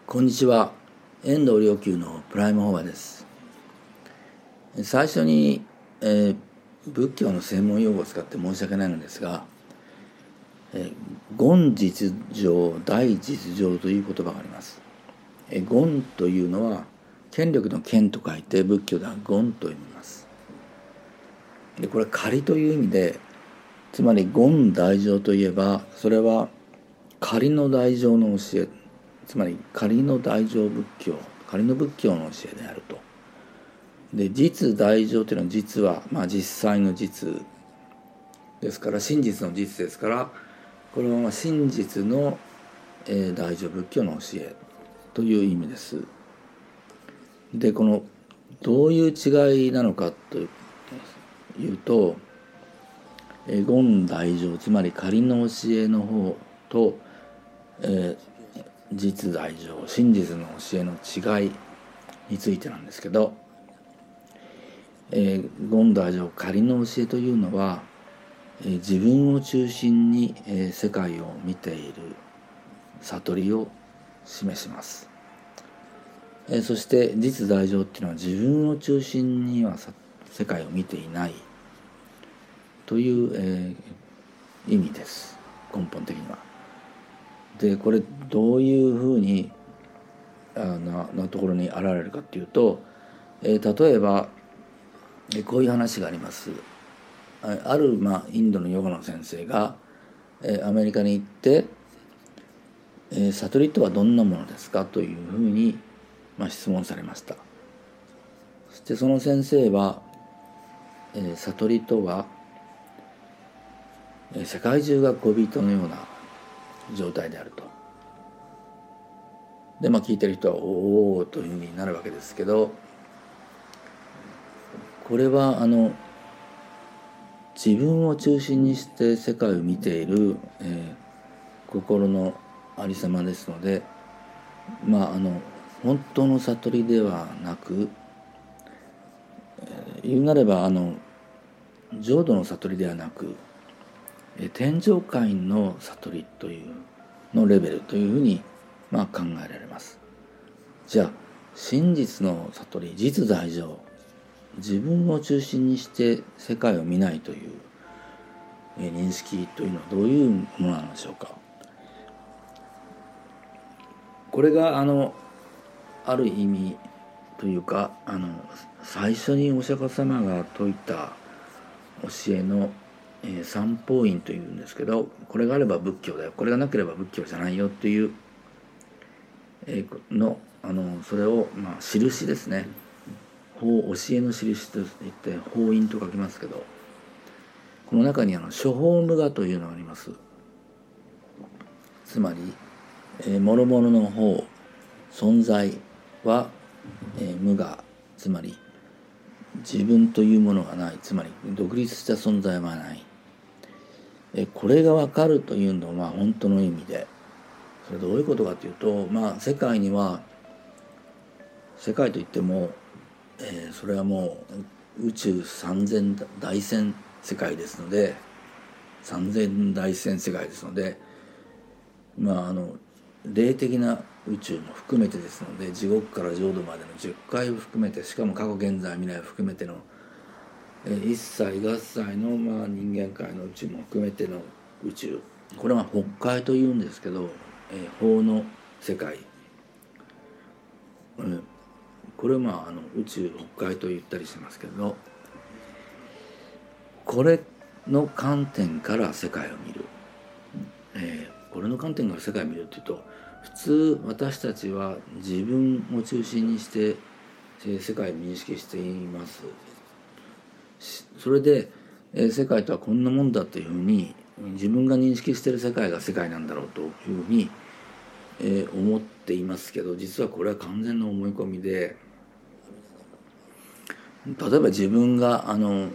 こんにちは。遠藤良久のプライムフォアです。最初に、仏教の専門用語を使って申し訳ないのですが、言実上大実上という言葉があります。言というのは権力の権と書いて仏教では言と読みます。でこれ仮という意味で、つまり言大乗といえばそれは仮の大乗の教え、つまり仮の大乗仏教、仮の仏教の教えであると。で実大乗というのは実は、実際の実ですから、真実の実ですから、これは真実の、大乗仏教の教えという意味です。でこのどういう違いなのかというと、言大乗、つまり仮の教えの方と、実大乗、真実の教えの違いについてなんですけど、言大乗、仮の教えというのは、自分を中心に、世界を見ている悟りを示します。そして実大乗っていうのは自分を中心には世界を見ていないという、意味です、根本的には。でこれどういうふうになところに現れるかっていうと、例えばこういう話があります。ある、インドのヨガの先生が、アメリカに行って、悟りとはどんなものですかというふうに、質問されました。そしてその先生は、悟りとは、世界中が小人のような状態であると。で聞いてる人はおおというふうになるわけですけど、これは自分を中心にして世界を見ている、心のありさまですので、本当の悟りではなく、言うなれば浄土の悟りではなく、天上界の悟りというのレベルというふうに考えられます。じゃあ真実の悟り、実在上、自分を中心にして世界を見ないという認識というのはどういうものなんでしょうか。これがある意味というか、最初にお釈迦様が説いた教えの三法院というんですけど、これがあれば仏教だよ、これがなければ仏教じゃないよっていうそれを印ですね。教えの印といって法院と書きますけど、この中に諸法無我というのがあります。つまり諸々の法、存在は、無我、つまり自分というものがない、つまり独立した存在はない。これが分かるというのは本当の意味で、それどういうことかというと、世界には、世界といっても、それはもう宇宙三千大千世界ですので、三千大千世界ですので、霊的な宇宙も含めてですので、地獄から浄土までの10回を含めて、しかも過去現在未来を含めての、一切合切の人間界の宇宙も含めての宇宙、これは法界というんですけど、法の世界、これは宇宙法界と言ったりしますけど、これの観点から世界を見る、これの観点から世界を見るというと、普通私たちは自分を中心にして世界を認識しています。それで世界とはこんなもんだというふうに自分が認識している世界が世界なんだろうというふうに思っていますけど、実はこれは完全な思い込みで、例えば自分が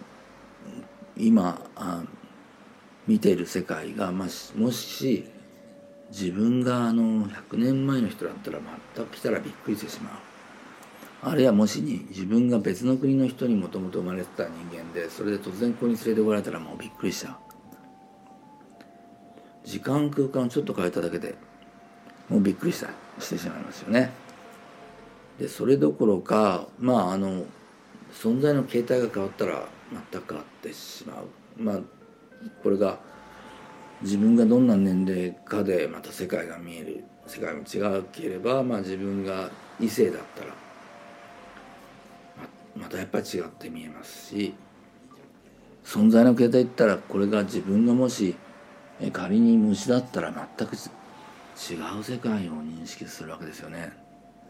今見ている世界が、もし自分が100年前の人だったら全く来たらびっくりしてしまう。あるいはもし自分が別の国の人にもともと生まれてた人間で、それで突然ここに連れてこられたらもうびっくりしちゃう。時間空間をちょっと変えただけでもうびっくりした。 してしまいますよね。でそれどころか存在の形態が変わったら全く変わってしまう。これが自分がどんな年齢かでまた世界が見える、世界も違うければ、自分が異性だったらまたやっぱり違って見えますし、存在の形態言ったらこれが自分がもし仮に虫だったら全く違う世界を認識するわけですよね。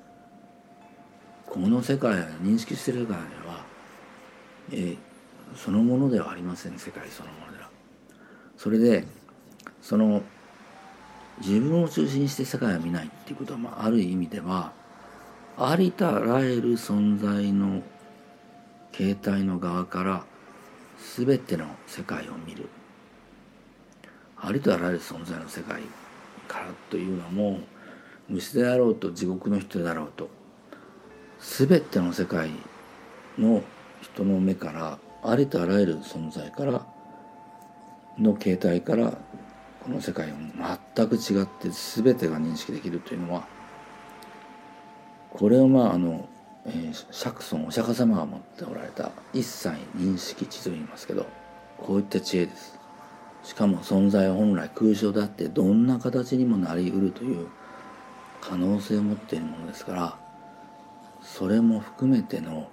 この世界を認識している世界は、そのものではありません。世界そのものでは。それでその自分を中心にして世界を見ないっていうことは、ある意味ではありとあらゆる存在の形態の側から全ての世界を見る。ありとあらゆる存在の世界からというのも、虫であろうと地獄の人であろうと、全ての世界の人の目から、ありとあらゆる存在からの形態からこの世界を全く違って全てが認識できるというのは、これを釈尊お釈迦様が持っておられた一切認識知と言いますけど、こういった知恵です。しかも存在は本来空想であってどんな形にもなりうるという可能性を持っているものですから、それも含めての、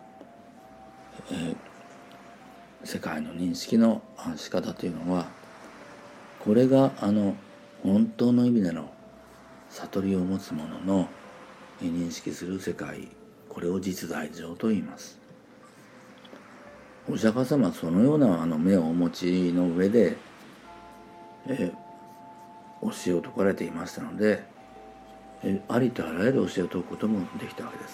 世界の認識の仕方というのは、これが本当の意味での悟りを持つ者の認識する世界、これを実在上と言います。お釈迦様はそのような目をお持ちの上で、教えを説かれていましたので、ありとあらゆる教えを説くこともできたわけです。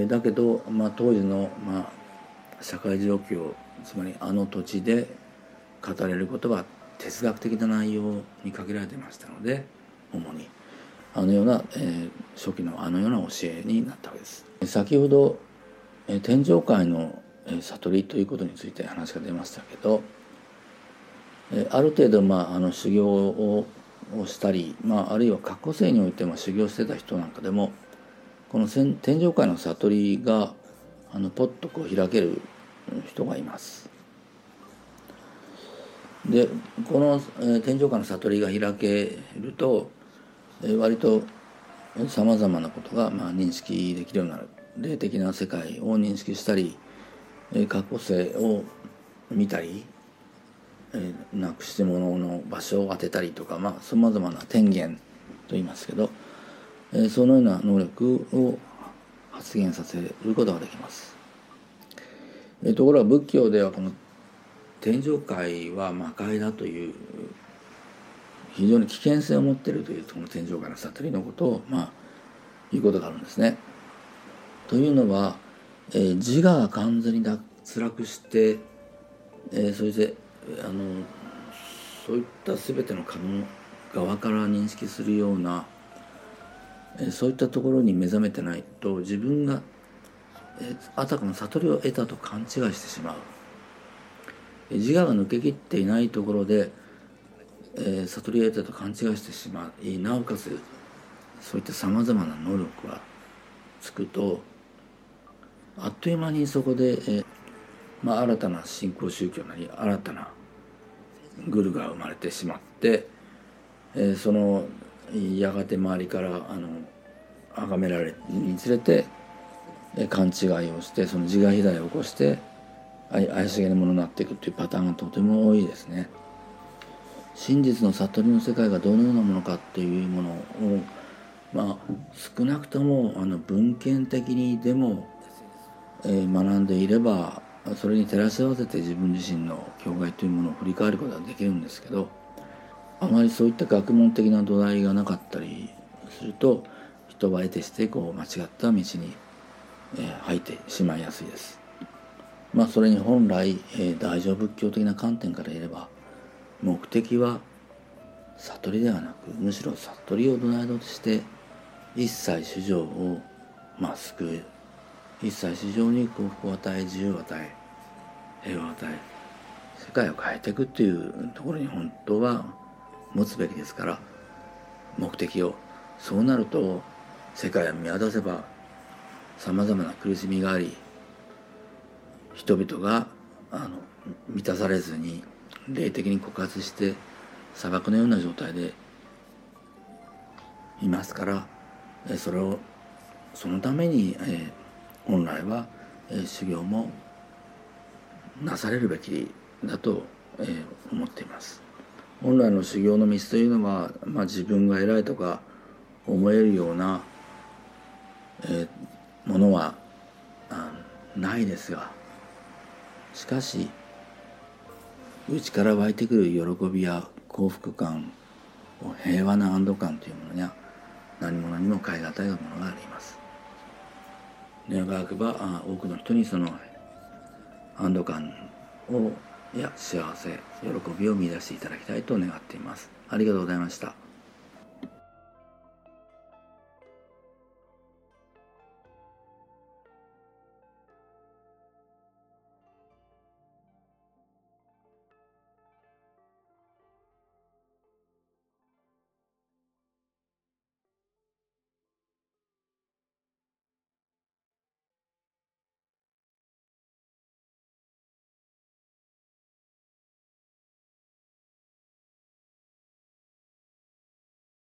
だけど、当時の、社会状況、つまり土地で語れることは哲学的な内容に限られていましたので、主にような、初期のような教えになったわけです。先ほど天上界の悟りということについて話が出ましたけど、ある程度修行をしたり、あるいは過去世においても修行してた人なんかでも、この天上界の悟りがポッと開ける人がいます。でこの天上界の悟りが開けると、割とさまざまなことが認識できるようになる。霊的な世界を認識したり、過去世を見たり、なくして物の場所を当てたりとか、さまざまな天元と言いますけど、そのような能力を発現させることができます。ところが仏教ではこの天上界は魔界だという非常に危険性を持っているという、この天上界の悟りのことを言うことがあるんですね。というのは、自我が完全に脱落して、そしてそういった全ての可能側から認識するような、そういったところに目覚めてないと、自分があたかも悟りを得たと勘違いしてしまう。自我が抜けきっていないところで、悟りを得たと勘違いしてしまい、なおかつそういったさまざまな能力がつくと、あっという間にそこで、新たな信仰宗教なり新たなグルが生まれてしまって、そのやがて周りから崇められるにつれて、勘違いをして、その自我肥大を起こして怪しげなものになっていくというパターンがとても多いですね。真実の悟りの世界がどのようなものかっていうものを、少なくとも文献的にでも、学んでいれば、それに照らし合わせて自分自身の境界というものを振り返ることができるんですけど、あまりそういった学問的な土台がなかったりすると、人は得てして間違った道に入ってしまいやすいです。それに本来、大乗仏教的な観点から言えば、目的は悟りではなく、むしろ悟りを土台として一切衆生を救う、一切衆生に幸福を与え、自由を与え、平和を与え、世界を変えていくっていうところに本当は持つべきですから、目的をそうなると世界を見渡せばさまざまな苦しみがあり、人々が満たされずに霊的に枯渇して砂漠のような状態でいますから、そのために、本来は、修行もなされるべきだと、思っています。本来の修行の道というのは、自分が偉いとか思えるような、ものはないですが、しかし内から湧いてくる喜びや幸福感、平和な安堵感というものには何者にも代え難いものがあります。願わくば多くの人にその安堵感や幸せ、喜びを見出していただきたいと願っています。ありがとうございました。